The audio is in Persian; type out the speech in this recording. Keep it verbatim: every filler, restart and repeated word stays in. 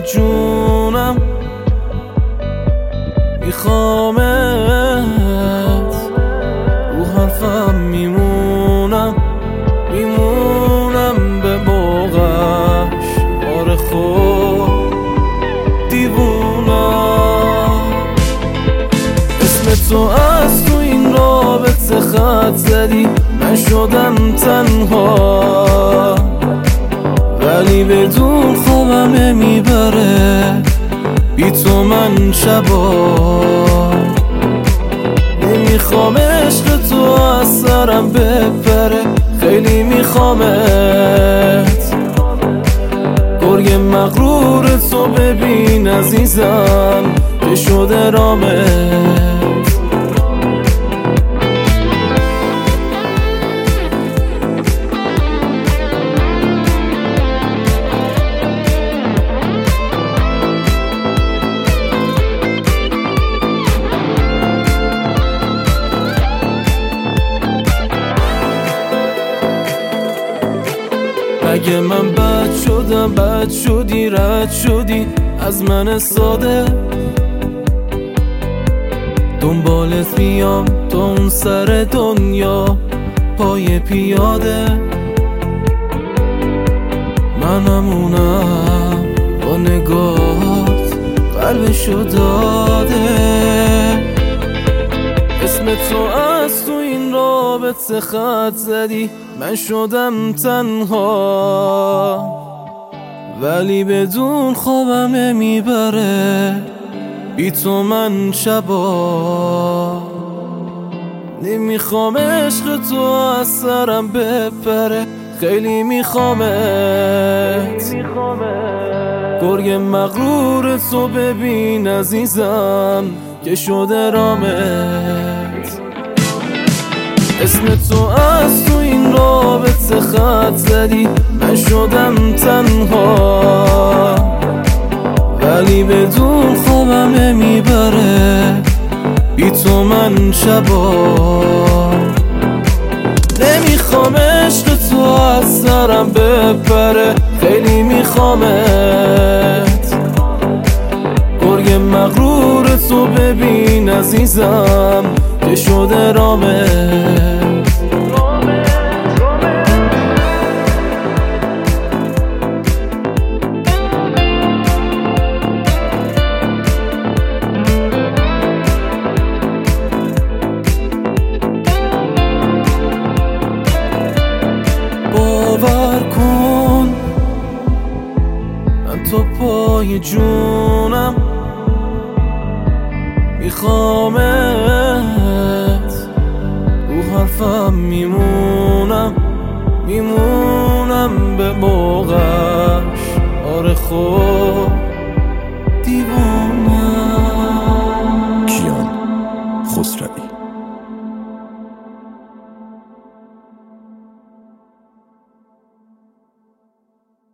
جونم میخوامت، رو حرفم میمونم میمونم به موقعش. آره خود دیوونم، اسم تو از تو این رابطه خط زدی، من شدم تنها ولی بدون خوابم میبره بی تو من شبا. نمیخوام عشق تو از سرم بپره، خیلی میخوامت. گرگ مغرور تو ببین عزیزم که شده رامت. اگه من بد شدم بد شدی، رد شدی از من ساده. دنبالت میام تو اون سر دنیا پای پیاده. منمونم با نگاهات قلبشو داده. اسم تو از تو این رابطه خط زدی، من شدم تنها ولی بدون خوابم میبره بی تو من شبا. نمیخوام عشق تو از سرم بپره، خیلی میخوامت. گرگ مغرور تو ببین عزیزم که شده رامت. اسم تو از تو این رابطه خط زدی، من شدم تنها ولی بدون خوابم میبره بی تو من شبا. نمیخوام عشق تو از سرم بپره، خیلی میخوامت. گرگ مغرور تو ببین عزیزم که شده رامت. باور کن من تو پای جونم میخوامت، رو حرفم میمونم میمونم به موقعش. آره خود